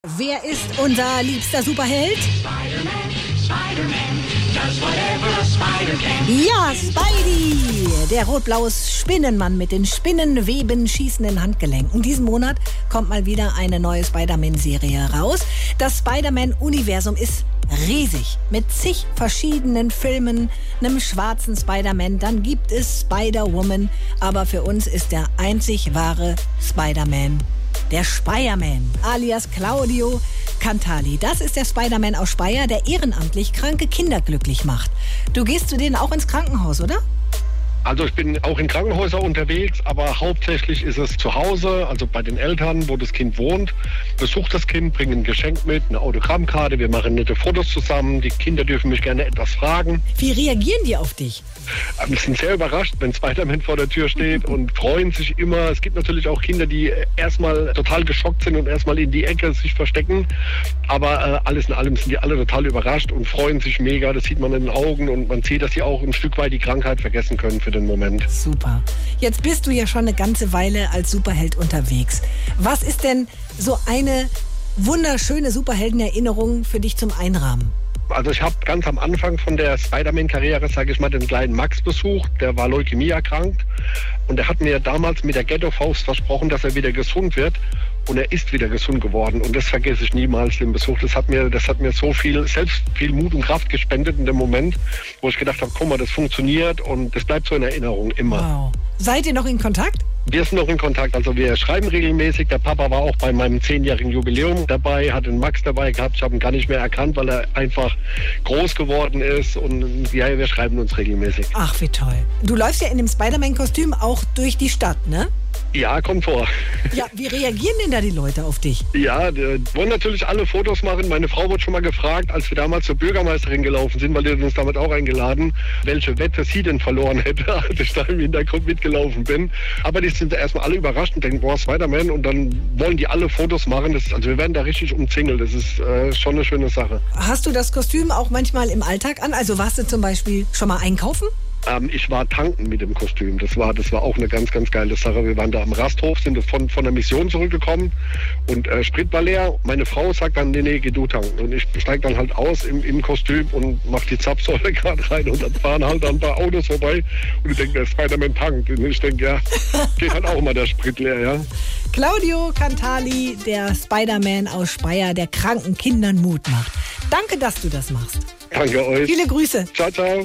Wer ist unser liebster Superheld? Spider-Man, Spider-Man, does whatever a spider can. Ja, Spidey! Der rot-blaue Spinnenmann mit den spinnenweben schießenden Handgelenken. Diesen Monat kommt mal wieder eine neue Spider-Man-Serie raus. Das Spider-Man-Universum ist riesig. Mit zig verschiedenen Filmen, einem schwarzen Spider-Man, dann gibt es Spider-Woman. Aber für uns ist der einzig wahre Spider-Man der Speierman, alias Claudio Cantali. Das ist der Spider-Man aus Speyer, der ehrenamtlich kranke Kinder glücklich macht. Du gehst zu denen auch ins Krankenhaus, oder? Also ich bin auch in Krankenhäusern unterwegs, aber hauptsächlich ist es zu Hause, also bei den Eltern, wo das Kind wohnt. Besucht das Kind, bringe ein Geschenk mit, eine Autogrammkarte, wir machen nette Fotos zusammen. Die Kinder dürfen mich gerne etwas fragen. Wie reagieren die auf dich? Wir sind sehr überrascht, wenn Spider-Man vor der Tür steht und freuen sich immer. Es gibt natürlich auch Kinder, die erstmal total geschockt sind und erstmal in die Ecke sich verstecken. Aber alles in allem sind die alle total überrascht und freuen sich mega. Das sieht man in den Augen und man sieht, dass sie auch ein Stück weit die Krankheit vergessen können für den Moment. Super. Jetzt bist du ja schon eine ganze Weile als Superheld unterwegs. Was ist denn so eine wunderschöne Superheldenerinnerung für dich zum Einrahmen? Also ich habe ganz am Anfang von der Spider-Man-Karriere, sage ich mal, den kleinen Max besucht. Der war Leukämie erkrankt und er hat mir damals mit der Ghetto-Faust versprochen, dass er wieder gesund wird. Und er ist wieder gesund geworden und das vergesse ich niemals, den Besuch. Das hat mir so viel Mut und Kraft gespendet in dem Moment, wo ich gedacht habe, guck mal, das funktioniert und das bleibt so in Erinnerung immer. Wow. Seid ihr noch in Kontakt? Wir sind noch in Kontakt, also wir schreiben regelmäßig. Der Papa war auch bei meinem 10-jährigen Jubiläum dabei, hat den Max dabei gehabt. Ich habe ihn gar nicht mehr erkannt, weil er einfach groß geworden ist und ja, wir schreiben uns regelmäßig. Ach, wie toll. Du läufst ja in dem Spider-Man-Kostüm auch durch die Stadt, ne? Ja, kommt vor. Ja, wie reagieren denn da die Leute auf dich? Ja, die wollen natürlich alle Fotos machen. Meine Frau wurde schon mal gefragt, als wir damals zur Bürgermeisterin gelaufen sind, weil die hat uns damit auch eingeladen, welche Wette sie denn verloren hätte, als ich da im Hintergrund mitgelaufen bin. Aber die sind erstmal alle überrascht und denken, boah, Spider-Man, und dann wollen die alle Fotos machen. Also wir werden da richtig umzingelt. Das ist schon eine schöne Sache. Hast du das Kostüm auch manchmal im Alltag an? Also warst du zum Beispiel schon mal einkaufen? Ich war tanken mit dem Kostüm. Das war auch eine ganz, ganz geile Sache. Wir waren da am Rasthof, sind von der Mission zurückgekommen und Sprit war leer. Meine Frau sagt dann, nee, geh du tanken. Und ich steige dann halt aus im Kostüm und mach die Zapfsäule gerade rein und dann fahren halt ein paar Autos vorbei und ich denke, der Spider-Man tankt. Und ich denke, ja, geht halt auch mal der Sprit leer, ja. Claudio Cantali, der Spider-Man aus Speyer, der kranken Kindern Mut macht. Danke, dass du das machst. Danke euch. Viele Grüße. Ciao, ciao.